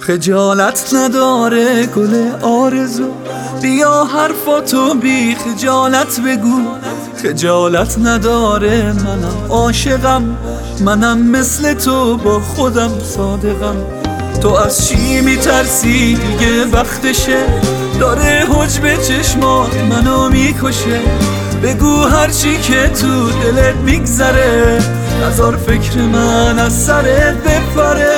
خجالت نداره گل آرزو، بیا حرفاتو بی خجالت بگو. خجالت نداره منم عاشقم، منم مثل تو با خودم صادقم. تو از چی میترسی دیگه وقتشه، داره حجب چشمات منو میکشه. بگو هرچی که تو دلت میگذره، نذار فکر من از سرت بپره.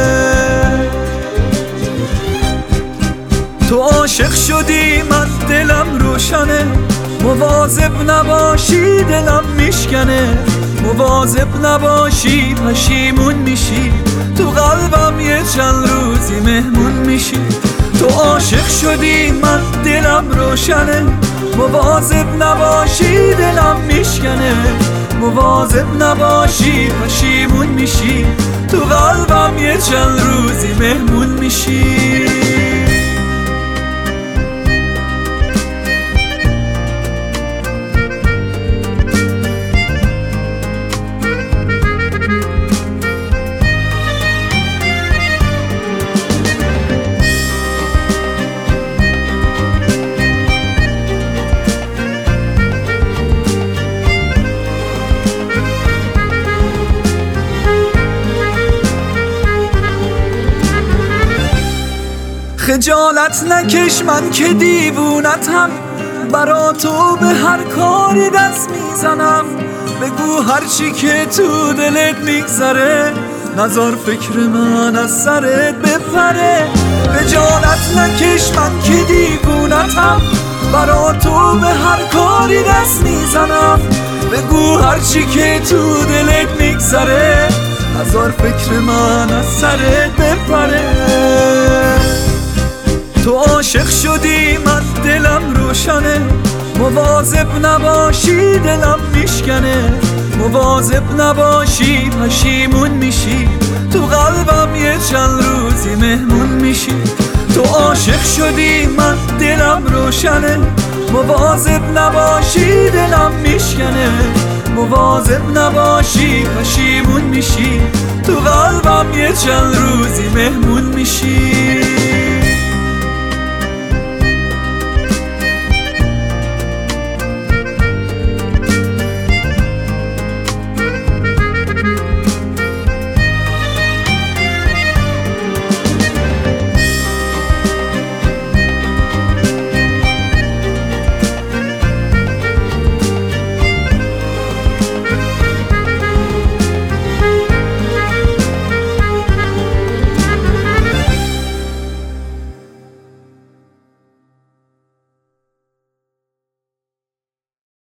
تو عاشق شدی من دلم روشنه، مواظب نباشی دلم میشکنه. مواظب نباشی پشیمون میشی، تو قلبم یه چند روزی مهمون میشی. تو عاشق شدی من دلم روشنه، مواظب نباشی دلم میشکنه. مواظب نباشی پشیمون میشی، تو قلبم یه چند روزی مهمون میشی. خجالت نکش من که دیوونتم، برا تو به هر کاری دست میزنم. بگو هرچی که تو دلت میگذره، نذار فکر من از سرت بپره. خجالت نکش من که دیوونتم، برا تو به هر کاری دست میزنم. بگو هرچی که تو دلت میگذره، نذار فکر من از سرت بپره. تو عاشق شدی من دلم روشنه، مواظب نباشی دلم میشکنه. مواظب نباشی پشیمون میشی، تو قلبم یه چند روزی مهمون میشی. تو عاشق شدی من دلم روشنه، مواظب نباشی دلم میشکنه. مواظب نباشی پشیمون میشی، تو قلبم یه چند روزی مهمون میشی.